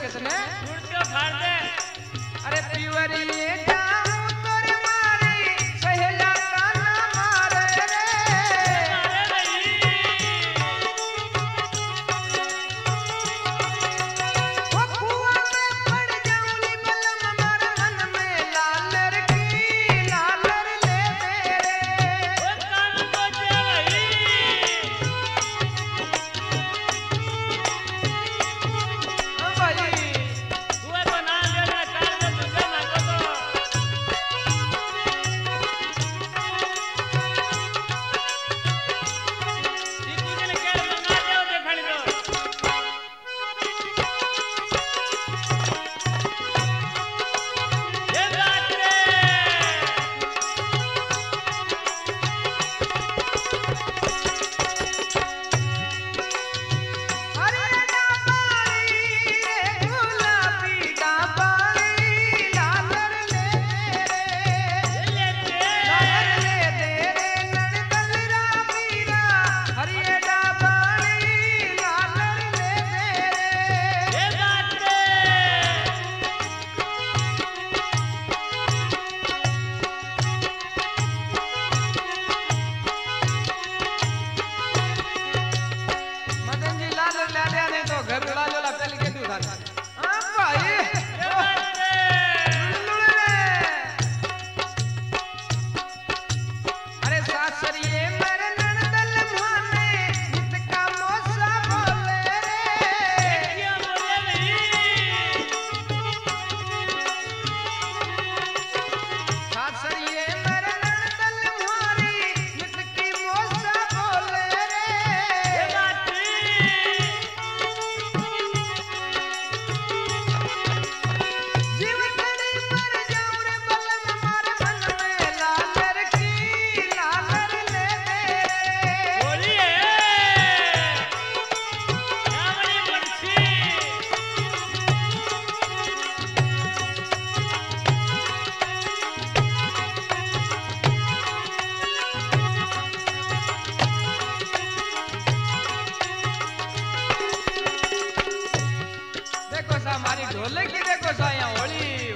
किसने छुड़ते फाड़ दे अरे प्यूरी ले जाऊं तोरे मारी सहेला का ना मारे रे वो कुआं में पड़ जाऊं ली बलम मारे मन में लालर ले मेरे वो कान को दे भाई तू है बना दे ना कार में तुझे ना को तो दीपू जी ने कह बना दे ओ देखण दो ये बात रे अरे डाबाली रे गुलाबी डाबाली लालर ले मेरे ले दे लालर ले तेरे नड़दल रामीरा हरिये डाबाली लालर ले मेरे ये बात रे मदन जी लालर ले दे नहीं तो घर उड़ा लो ला पहले के तू था हां भाई ये बात रे लुड़ रे अरे सासरिये मेरे नड़दल माने इसका मोसा बोले रे क्या बोले नहीं सासरिये मेरे नड़दल मारी इसकी मोसा बोले रे ये बात रे जीव खड़ी मर जाऊं रे बलम मारे मन में लालर ले मेरे बोलिए क्या बड़ी बंसी देखो सा हमारी ढोलक की देखो सा यहाँ होली